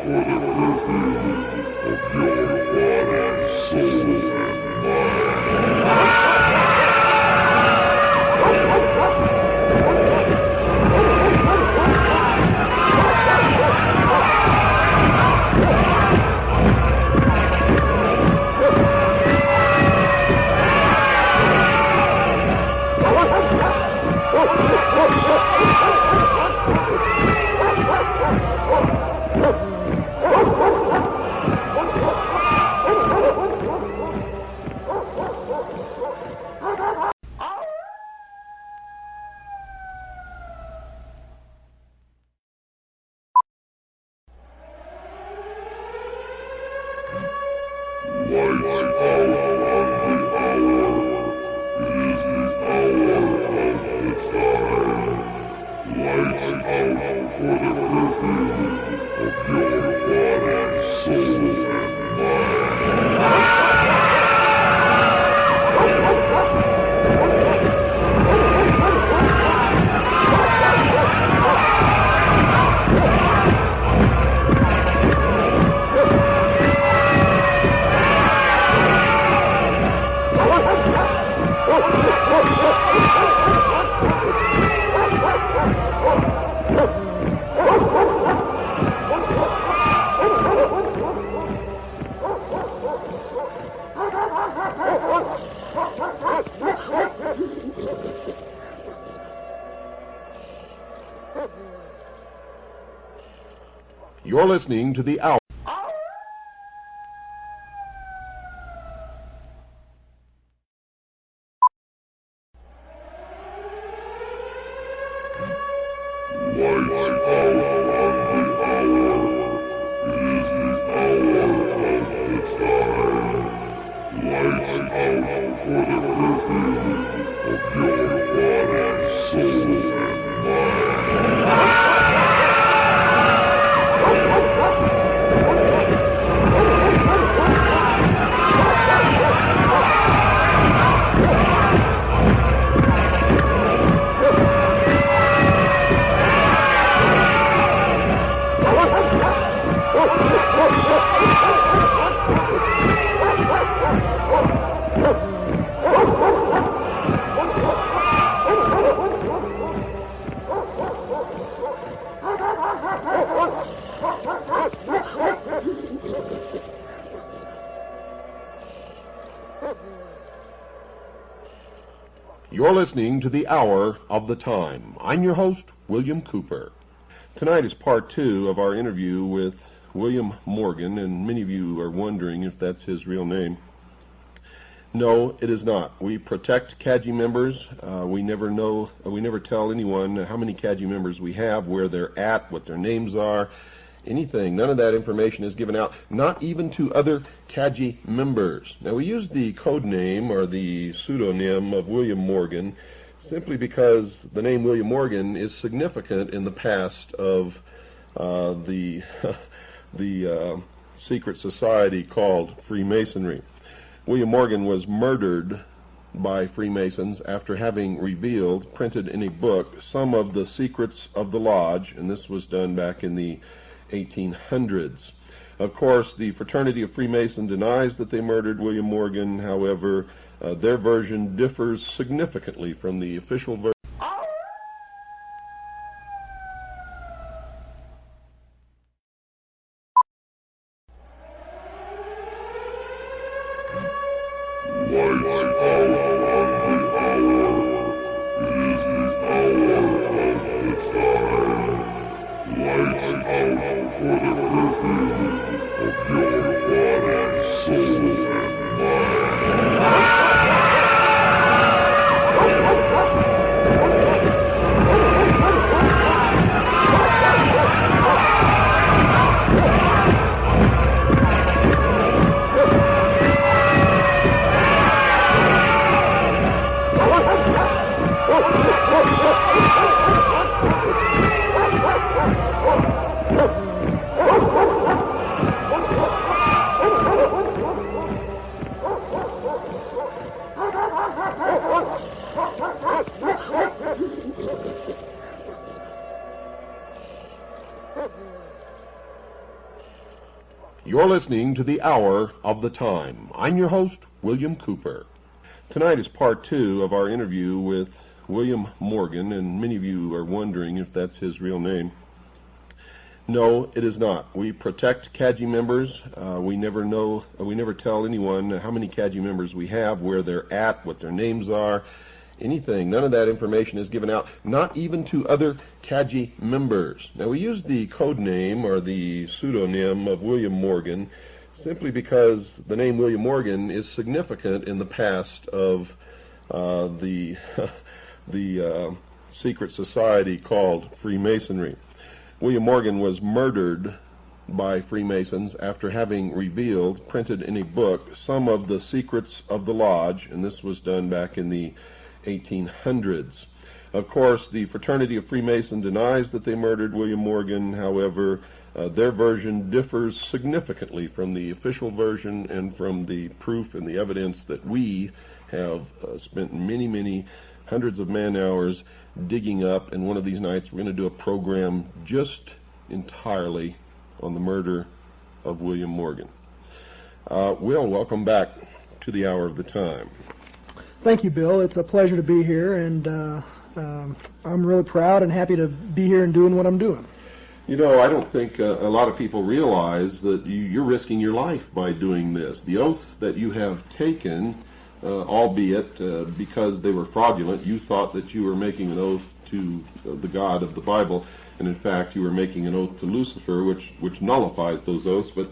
You're listening to the Hour. You're listening to the Hour of the Time. I'm your host, William Cooper. Tonight is part 2 of our interview with William Morgan, and many of you are wondering if that's his real name. No, it is not. We protect CAGI members. We never tell anyone how many CAGI members we have, where they're at, what their names are, anything. None of that information is given out, not even to other CAGI members. Now, we use the code name or the pseudonym of William Morgan simply because the name William Morgan is significant in the past of the secret society called Freemasonry. William Morgan was murdered by Freemasons after having revealed, printed in a book, some of the secrets of the lodge, and this was done back in the 1800s. Of course, the Fraternity of Freemason denies that they murdered William Morgan. However, their version differs significantly from the official version. You're listening to the Hour of the Time. I'm your host, William Cooper. Tonight is part two of our interview with William Morgan, and many of you are wondering if that's his real name. No, it is not. We protect CAGI members. We never tell anyone how many CAGI members we have, where they're at, what their names are, anything. None of that information is given out, not even to other CAGI members. Now, we use the code name or the pseudonym of William Morgan simply because the name William Morgan is significant in the past of the secret society called Freemasonry. William Morgan was murdered by Freemasons after having revealed, printed in a book, some of the secrets of the lodge, and this was done back in the 1800s. Of course, the Fraternity of Freemason denies that they murdered William Morgan. However, their version differs significantly from the official version and from the proof and the evidence that we have spent many hundreds of man-hours digging up, and one of these nights we're going to do a program just entirely on the murder of William Morgan. Will, welcome back to the Hour of the Time. Thank you, Bill. It's a pleasure to be here, and I'm really proud and happy to be here and doing what I'm doing. You know, I don't think a lot of people realize that you're risking your life by doing this. The oaths that you have taken, albeit because they were fraudulent, you thought that you were making an oath to the God of the Bible, and in fact you were making an oath to Lucifer, which nullifies those oaths, but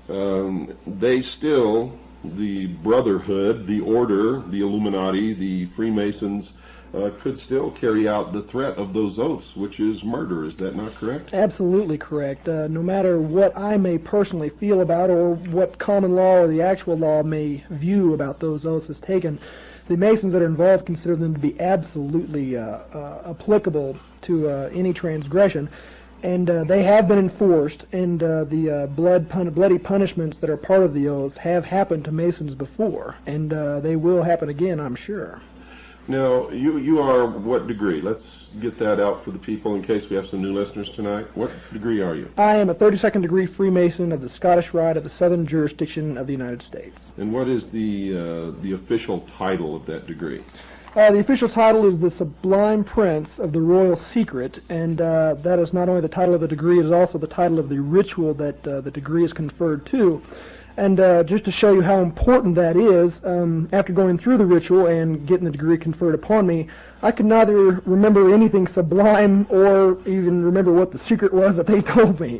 they still, the Brotherhood, the Order, the Illuminati, the Freemasons, could still carry out the threat of those oaths, which is murder. Is that not correct? Absolutely correct. No matter what I may personally feel about or what common law or the actual law may view about those oaths as taken, the Masons that are involved consider them to be absolutely applicable to any transgression. And they have been enforced, and the bloody punishments that are part of the oaths have happened to Masons before, and they will happen again, I'm sure. Now, you are what degree? Let's get that out for the people in case we have some new listeners tonight. What degree are you? I am a 32nd degree Freemason of the Scottish Rite of the Southern Jurisdiction of the United States. And what is the official title of that degree? The official title is the Sublime Prince of the Royal Secret, and that is not only the title of the degree, it is also the title of the ritual that the degree is conferred to. And just to show you how important that is, after going through the ritual and getting the degree conferred upon me, I could neither remember anything sublime or even remember what the secret was that they told me.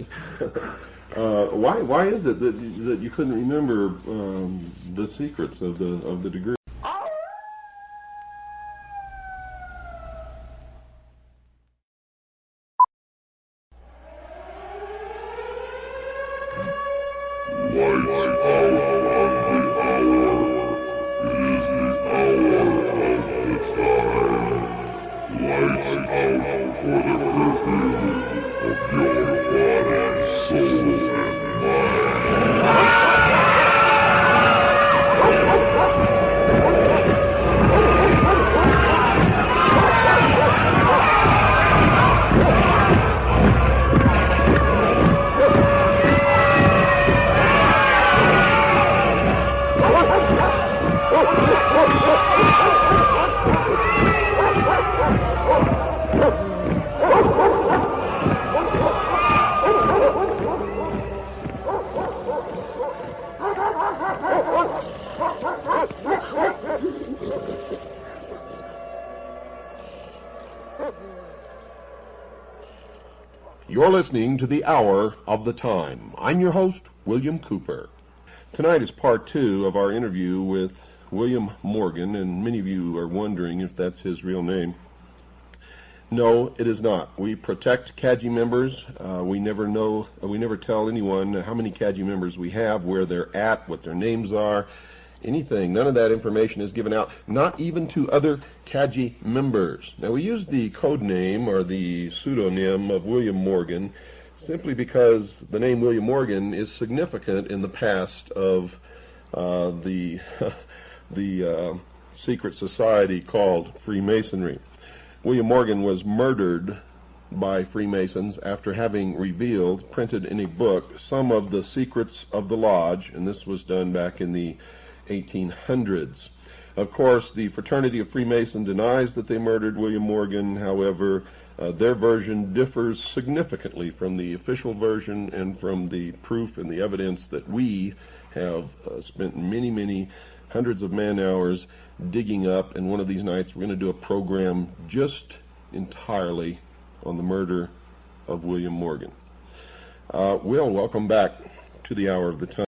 Why is it that you couldn't remember the secrets of the degree? You're listening to the Hour of the Time. I'm your host, William Cooper. Tonight is part two of our interview with William Morgan, and many of you are wondering if that's his real name. No, it is not. We protect CAGI members. We never tell anyone how many CAGI members we have, where they're at, what their names are, anything. None of that information is given out, not even to other CAGI members. Now, we use the code name or the pseudonym of William Morgan simply because the name William Morgan is significant in the past of the secret society called Freemasonry. William Morgan was murdered by Freemasons after having revealed, printed in a book, some of the secrets of the lodge, and this was done back in the 1800s. Of course, the Fraternity of Freemason denies that they murdered William Morgan. However, their version differs significantly from the official version and from the proof and the evidence that we have spent many hundreds of man-hours digging up. And one of these nights we're going to do a program just entirely on the murder of William Morgan. Will, welcome back to the Hour of the Time.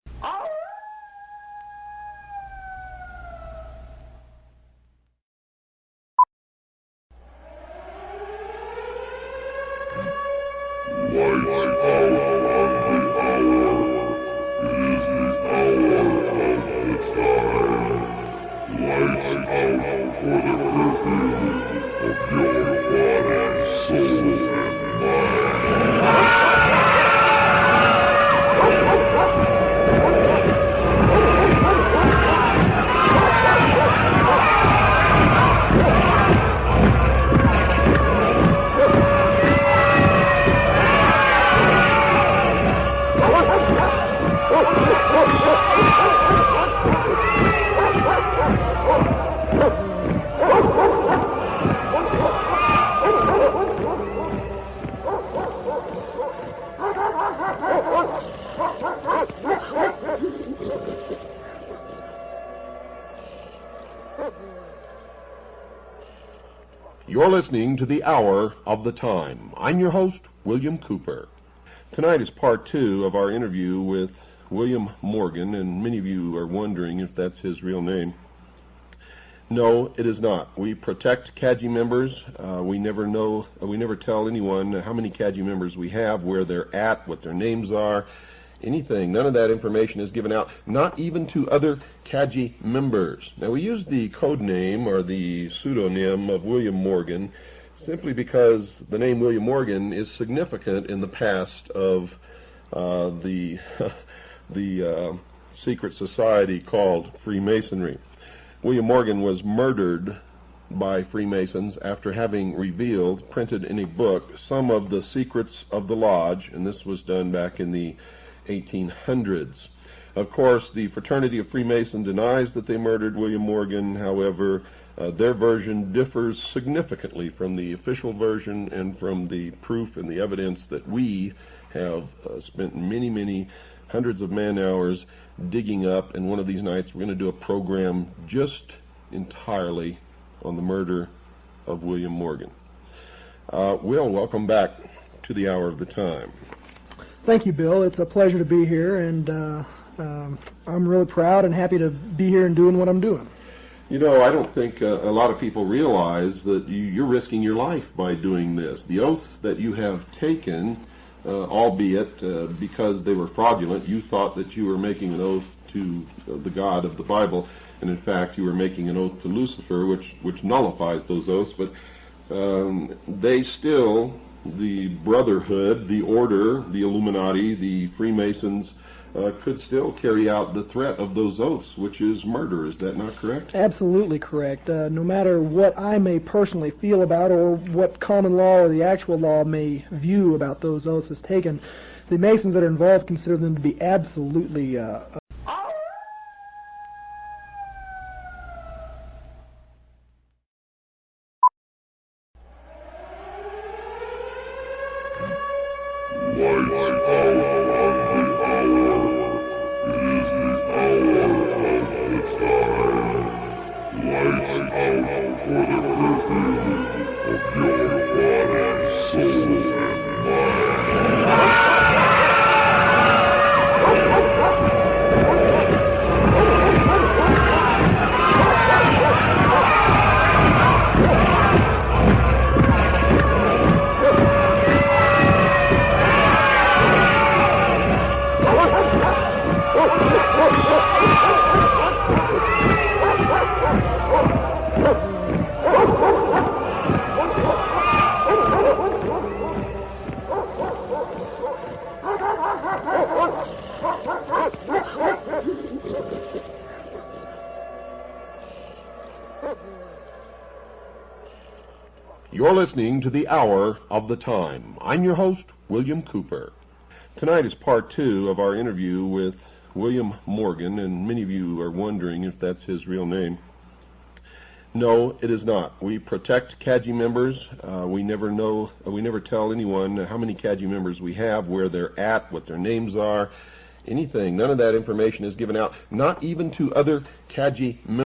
You're listening to the Hour of the Time. I'm your host, William Cooper. Tonight is part 2 of our interview with William Morgan, and many of you are wondering if that's his real name. No, it is not. We protect CAGI members. We never tell anyone how many CAGI members we have, where they're at, what their names are, anything. None of that information is given out, not even to other CAGI members. Now, we use the code name or the pseudonym of William Morgan simply because the name William Morgan is significant in the past of the secret society called Freemasonry. William Morgan was murdered by Freemasons after having revealed, printed in a book, some of the secrets of the lodge, and this was done back in the 1800s. Of course, the Fraternity of Freemason denies that they murdered William Morgan. However, their version differs significantly from the official version and from the proof and the evidence that we have spent many hundreds of man-hours digging up. And one of these nights we're going to do a program just entirely on the murder of William Morgan. Will, welcome back to the Hour of the Time. Thank you, Bill. It's a pleasure to be here, and I'm really proud and happy to be here and doing what I'm doing. You know, I don't think a lot of people realize that you're risking your life by doing this. The oaths that you have taken, albeit because they were fraudulent, you thought that you were making an oath to the God of the Bible, and in fact you were making an oath to Lucifer, which nullifies those oaths, but they still, the Brotherhood, the Order, the Illuminati, the Freemasons, could still carry out the threat of those oaths, which is murder. Is that not correct? Absolutely correct. No matter what I may personally feel about or what common law or the actual law may view about those oaths as taken, the Masons that are involved consider them to be absolutely You're listening to the Hour of the Time. I'm your host, William Cooper. Tonight is part two of our interview with William Morgan, and many of you are wondering if that's his real name. No, it is not. We protect CAGI members. We never tell anyone how many CAGI members we have, where they're at, what their names are, anything. None of that information is given out, not even to other CAGI members.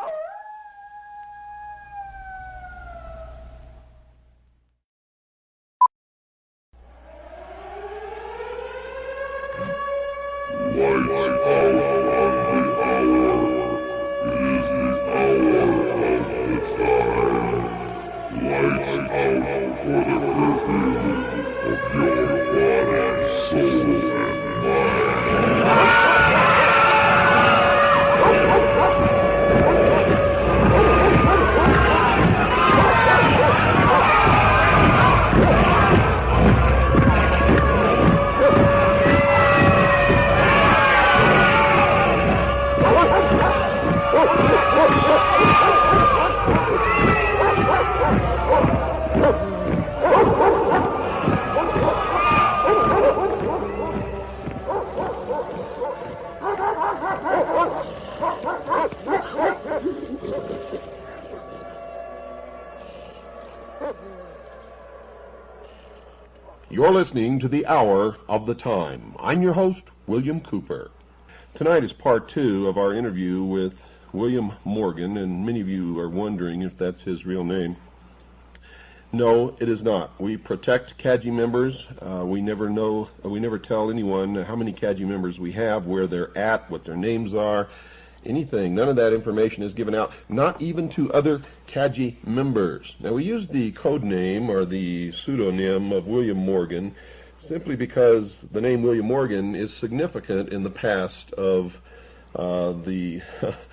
You're listening to the Hour of the Time. I'm your host, William Cooper. Tonight is part two of our interview with William Morgan, and many of you are wondering if that's his real name. No, it is not. We protect CAGI members. We never tell anyone how many CAGI members we have, where they're at, what their names are, anything. None of that information is given out, not even to other CAGI members. Now, we use the code name or the pseudonym of William Morgan simply because the name William Morgan is significant in the past of the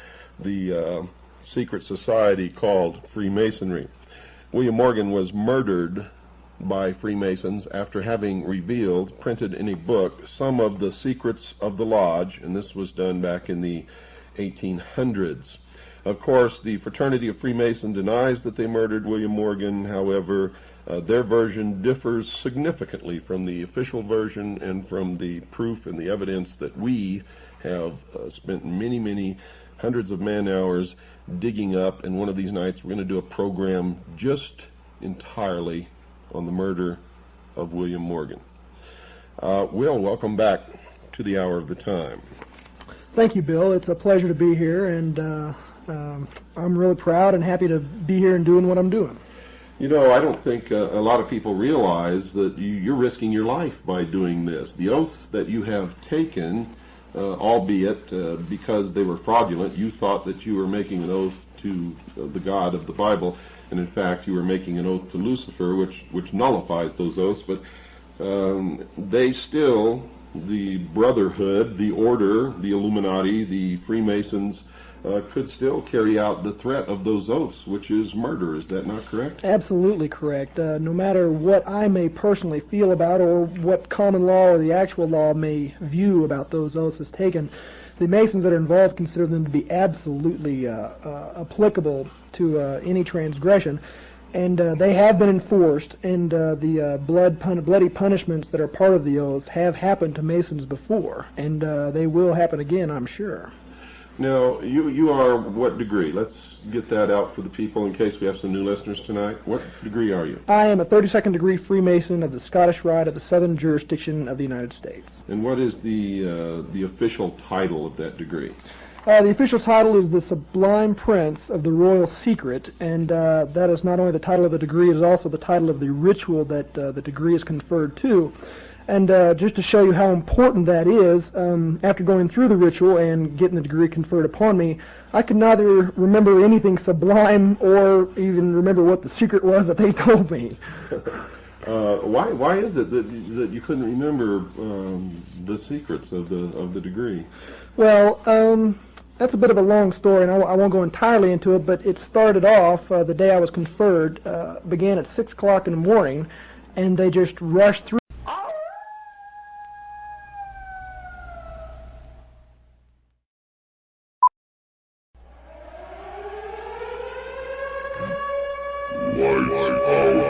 secret society called Freemasonry. William Morgan was murdered by Freemasons after having revealed, printed in a book, some of the secrets of the lodge, and this was done back in the 1800s. Of course, the Fraternity of Freemason denies that they murdered William Morgan. However, their version differs significantly from the official version and from the proof and the evidence that we have spent many hundreds of man-hours digging up, and one of these nights we're going to do a program just entirely on the murder of William Morgan. Will, welcome back to the Hour of the Time. Thank you, Bill. It's a pleasure to be here, and I'm really proud and happy to be here and doing what I'm doing. You know, I don't think a lot of people realize that you're risking your life by doing this. The oaths that you have taken, albeit because they were fraudulent, you thought that you were making an oath to the God of the Bible, and in fact you were making an oath to Lucifer, which nullifies those oaths, but they still, the Brotherhood, the Order, the Illuminati, the Freemasons, could still carry out the threat of those oaths, which is murder. Is that not correct? Absolutely correct. No matter what I may personally feel about or what common law or the actual law may view about those oaths as taken, the Masons that are involved consider them to be absolutely applicable to any transgression. And they have been enforced, and the bloody punishments that are part of the oaths have happened to Masons before, and they will happen again, I'm sure. Now, you are what degree? Let's get that out for the people in case we have some new listeners tonight. What degree are you? I am a 32nd degree Freemason of the Scottish Rite of the Southern Jurisdiction of the United States. And what is the official title of that degree? The official title is the Sublime Prince of the Royal Secret, and that is not only the title of the degree, it is also the title of the ritual that the degree is conferred to. And just to show you how important that is, after going through the ritual and getting the degree conferred upon me, I could neither remember anything sublime or even remember what the secret was that they told me. Why is it that you couldn't remember the secrets of the degree? Well, that's a bit of a long story, and I won't go entirely into it, but it started off, the day I was conferred, began at 6 o'clock in the morning, and they just rushed through. Lights out.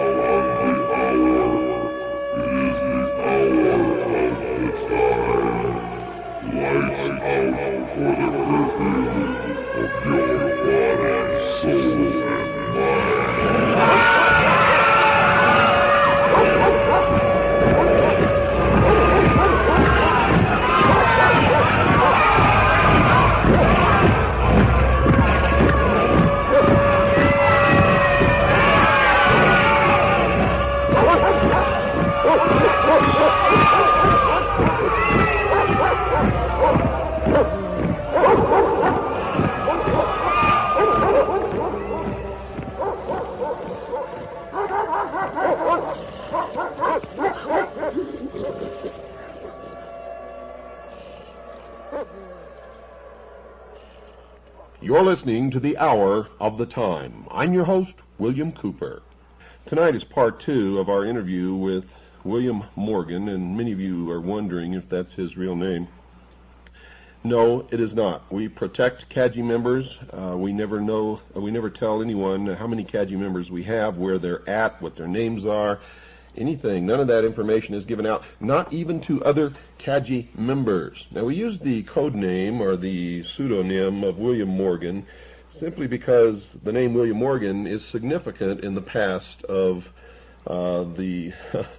You're listening to the Hour of the Time. I'm your host, William Cooper. Tonight is part two of our interview with William Morgan, and many of you are wondering if that's his real name. No, it is not. We protect CAGI members. We never tell anyone how many CAGI members we have, where they're at, what their names are, anything. None of that information is given out, not even to other CAGI members. Now, we use the code name or the pseudonym of William Morgan simply because the name William Morgan is significant in the past of the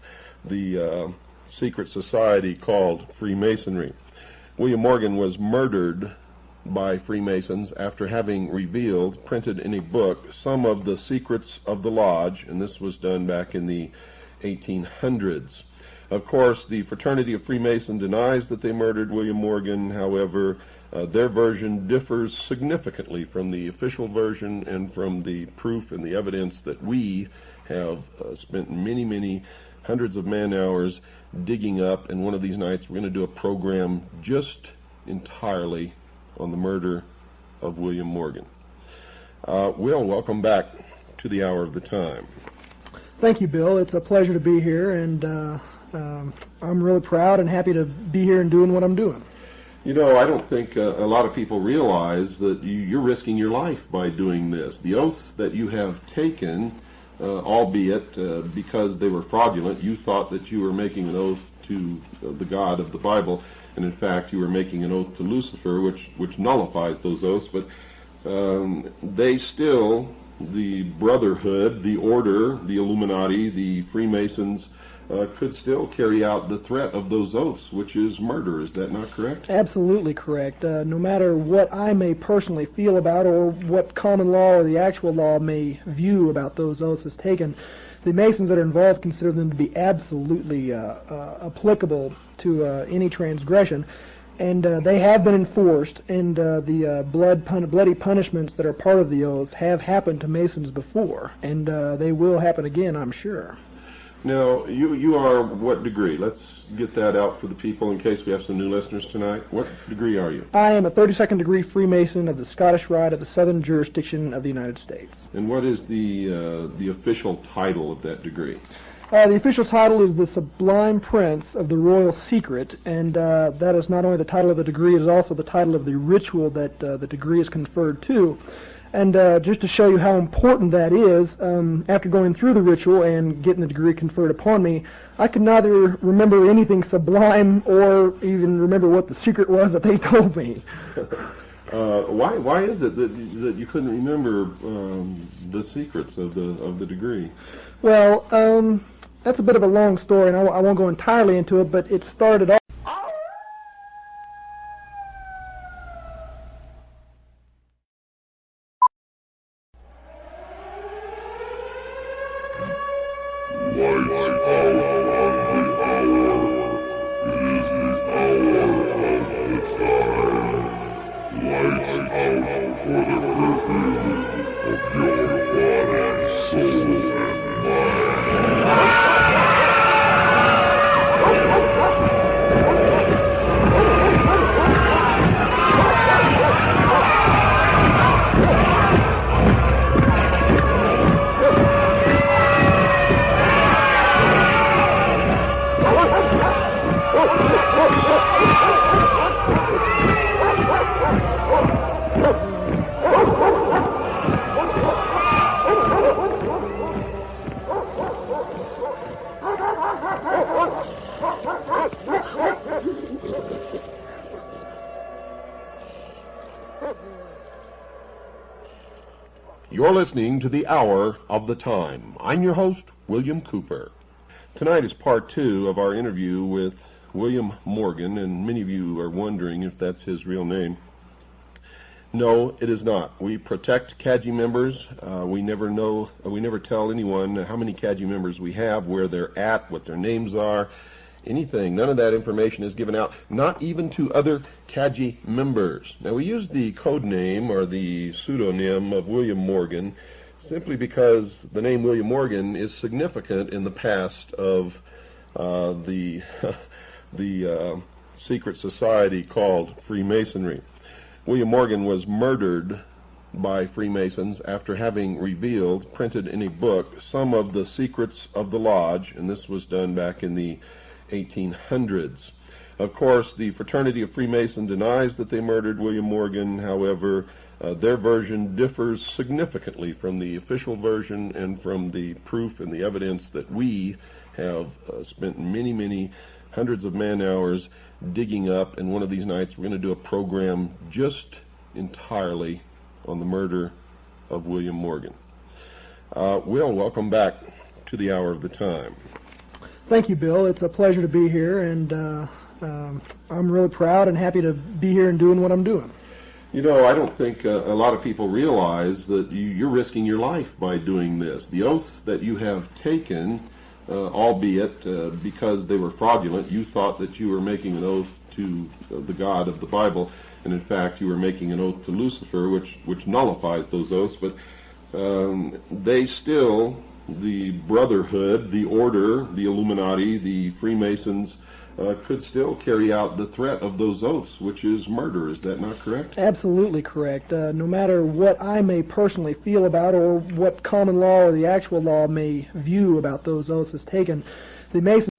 secret society called Freemasonry. William Morgan was murdered by Freemasons after having revealed, printed in a book, some of the secrets of the lodge, and this was done back in the 1800s. Of course, the Fraternity of Freemason denies that they murdered William Morgan. However, their version differs significantly from the official version and from the proof and the evidence that we have spent many hundreds of man-hours digging up. And one of these nights we're going to do a program just entirely on the murder of William Morgan. Will, welcome back to the Hour of the Time. Thank you, Bill. It's a pleasure to be here, and I'm really proud and happy to be here and doing what I'm doing. You know, I don't think a lot of people realize that you're risking your life by doing this. The oaths that you have taken, albeit because they were fraudulent, you thought that you were making an oath to the God of the Bible, and in fact you were making an oath to Lucifer, which nullifies those oaths, but they still, the Brotherhood, the Order, the Illuminati, the Freemasons, could still carry out the threat of those oaths, which is murder. Is that not correct? Absolutely correct. No matter what I may personally feel about or what common law or the actual law may view about those oaths as taken, the Masons that are involved consider them to be absolutely applicable to any transgression. And they have been enforced, and the bloody punishments that are part of the oaths have happened to Masons before, and they will happen again, I'm sure. Now, you are what degree? Let's get that out for the people in case we have some new listeners tonight. What degree are you? I am a 32nd degree Freemason of the Scottish Rite of the Southern Jurisdiction of the United States. And what is the official title of that degree? The official title is the Sublime Prince of the Royal Secret, and that is not only the title of the degree, it is also the title of the ritual that the degree is conferred to. And just to show you how important that is, after going through the ritual and getting the degree conferred upon me, I could neither remember anything sublime or even remember what the secret was that they told me. Why is it that you couldn't remember the secrets of the degree? Well, that's a bit of a long story, and I won't go entirely into it, but it started off. You're listening to the Hour of the Time. I'm your host, William Cooper. Tonight is part two of our interview with William Morgan, and many of you are wondering if that's his real name. No, it is not. We protect CAGI members. We never tell anyone how many CAGI members we have, where they're at, what their names are, anything. None of that information is given out, not even to other CAGI members. Now, we use the code name or the pseudonym of William Morgan simply because the name William Morgan is significant in the past of the secret society called Freemasonry. William Morgan was murdered by Freemasons after having revealed, printed in a book, some of the secrets of the lodge, and this was done back in the 1800s. Of course, the Fraternity of Freemason denies that they murdered William Morgan. However, their version differs significantly from the official version and from the proof and the evidence that we have spent many hundreds of man-hours digging up. And one of these nights we're going to do a program just entirely on the murder of William Morgan. Will, welcome back to the Hour of the Time. Thank you, Bill. It's a pleasure to be here, and I'm really proud and happy to be here and doing what I'm doing. You know, I don't think a lot of people realize that you're risking your life by doing this. The oaths that you have taken, albeit because they were fraudulent, you thought that you were making an oath to the God of the Bible, and in fact you were making an oath to Lucifer, which nullifies those oaths, but they still, the Brotherhood, the Order, the Illuminati, the Freemasons, could still carry out the threat of those oaths, which is murder. Is that not correct? Absolutely correct. No matter what I may personally feel about or what common law or the actual law may view about those oaths as taken, the Masons...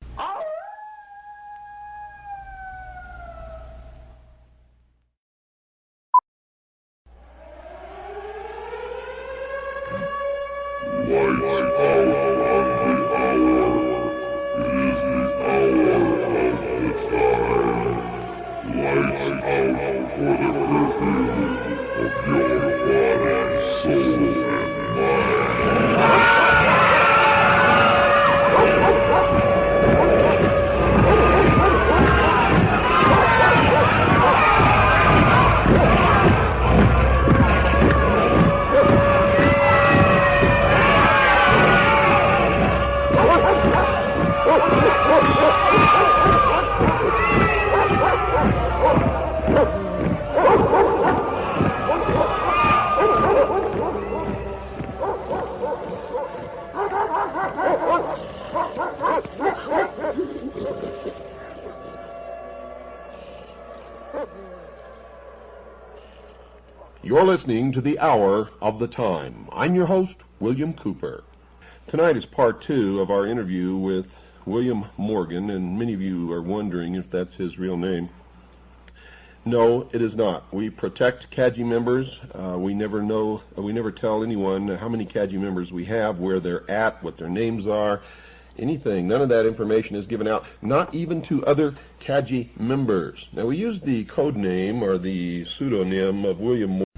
You're listening to the Hour of the Time. I'm your host, William Cooper. Tonight is part 2 of our interview with William Morgan, and many of you are wondering if that's his real name. No, it is not. We protect CAGI members. We never tell anyone how many CAGI members we have, where they're at, what their names are, anything. None of that information is given out, not even to other CAGI members. Now, we use the code name or the pseudonym of William Morgan.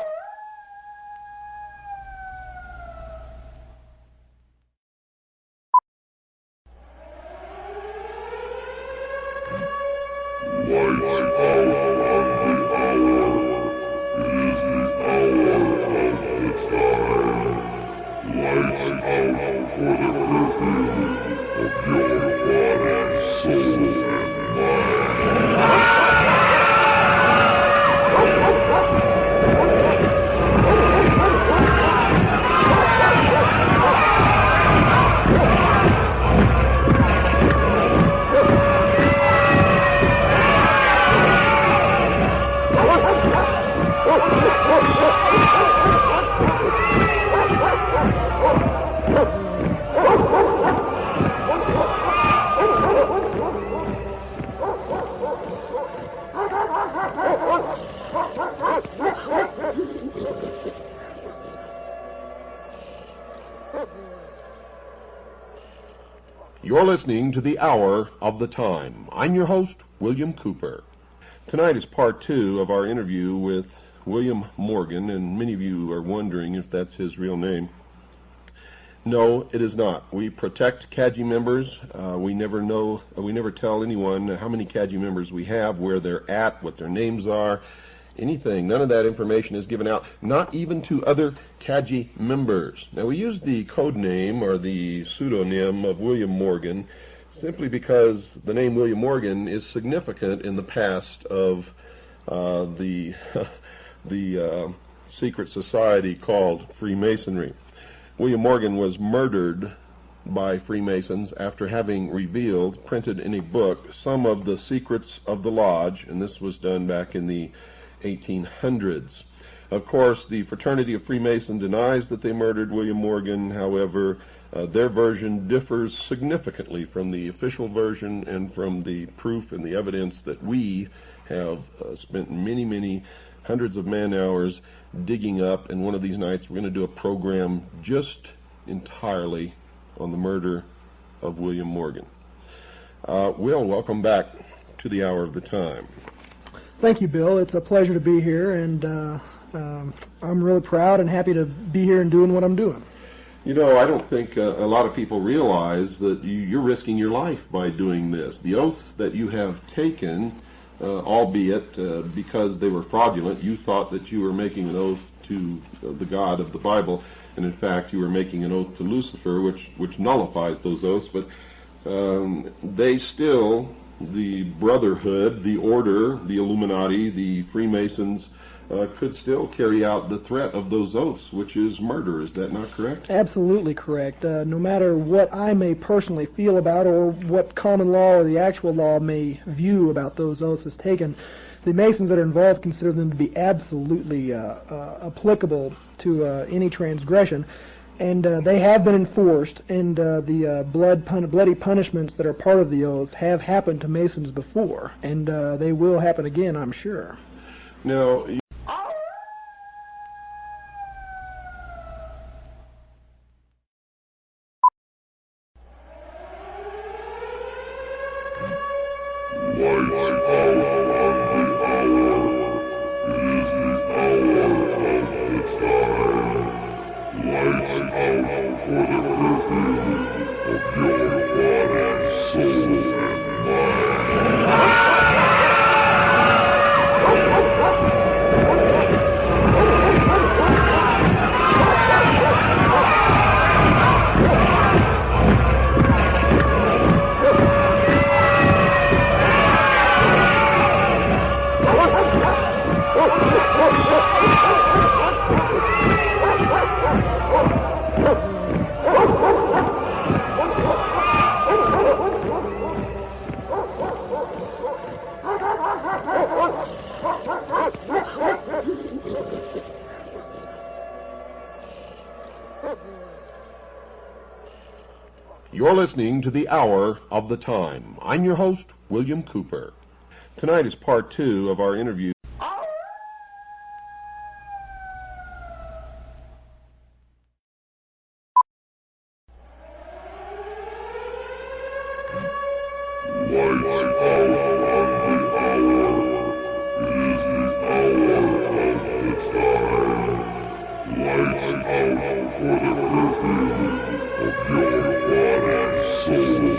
You're listening to the Hour of the Time. I'm your host, William Cooper. Tonight is part 2 of our interview with William Morgan, and many of you are wondering if that's his real name. No, it is not. We protect CAGI members. We never tell anyone how many CAGI members we have, where they're at, what their names are, anything. None of that information is given out, not even to other CAGI members. Now, we use the code name or the pseudonym of William Morgan simply because the name William Morgan is significant in the past of the secret society called Freemasonry. William Morgan was murdered by Freemasons after having revealed, printed in a book, some of the secrets of the lodge, and this was done back in the 1800s. Of course, the Fraternity of Freemasons denies that they murdered William Morgan. However, their version differs significantly from the official version and from the proof and the evidence that we have spent many hundreds of man-hours digging up. And one of these nights we're going to do a program just entirely on the murder of William Morgan. Will, welcome back to the Hour of the Time. Thank you, Bill. It's a pleasure to be here, and I'm really proud and happy to be here and doing what I'm doing. You know, I don't think a lot of people realize that you're risking your life by doing this. The oaths that you have taken, albeit because they were fraudulent, you thought that you were making an oath to the God of the Bible, and in fact you were making an oath to Lucifer, which nullifies those oaths, but they still, the Brotherhood, the Order, the Illuminati, the Freemasons, could still carry out the threat of those oaths, which is murder. Is that not correct? Absolutely correct. No matter what I may personally feel about or what common law or the actual law may view about those oaths as taken, the Masons that are involved consider them to be absolutely applicable to any transgression. And they have been enforced, and the bloody punishments that are part of the oaths have happened to Masons before, and they will happen again, I'm sure. Now, you're listening to the Hour of the Time. I'm your host, William Cooper. Tonight is part 2 of our interview. Soul.